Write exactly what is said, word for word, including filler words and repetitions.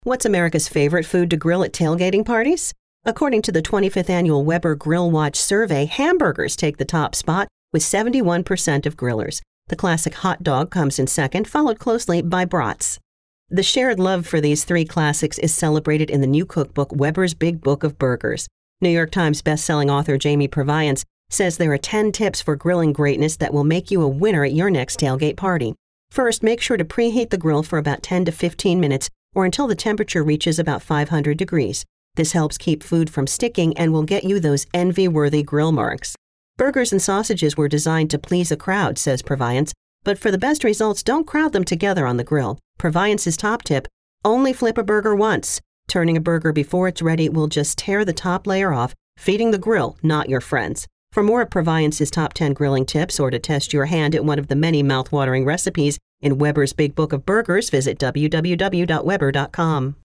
What's America's favorite food to grill at tailgating parties? According to the twenty-fifth Annual Weber Grill Watch survey, hamburgers take the top spot with seventy-one percent of grillers. The classic hot dog comes in second, followed closely by brats. The shared love for these three classics is celebrated in the new cookbook, Weber's Big Book of Burgers. New York Times bestselling author Jamie Purviance says there are ten tips for grilling greatness that will make you a winner at your next tailgate party. First, make sure to preheat the grill for about ten to fifteen minutes or until the temperature reaches about five hundred degrees. This helps keep food from sticking and will get you those envy-worthy grill marks. Burgers and sausages were designed to please a crowd, says Purviance, but for the best results, don't crowd them together on the grill. Purviance's top tip, only flip a burger once. Turning a burger before it's ready will just tear the top layer off, feeding the grill, not your friends. For more of Purviance's top ten grilling tips or to test your hand at one of the many mouth-watering recipes in Weber's Big Book of Burgers, visit w w w dot weber dot com.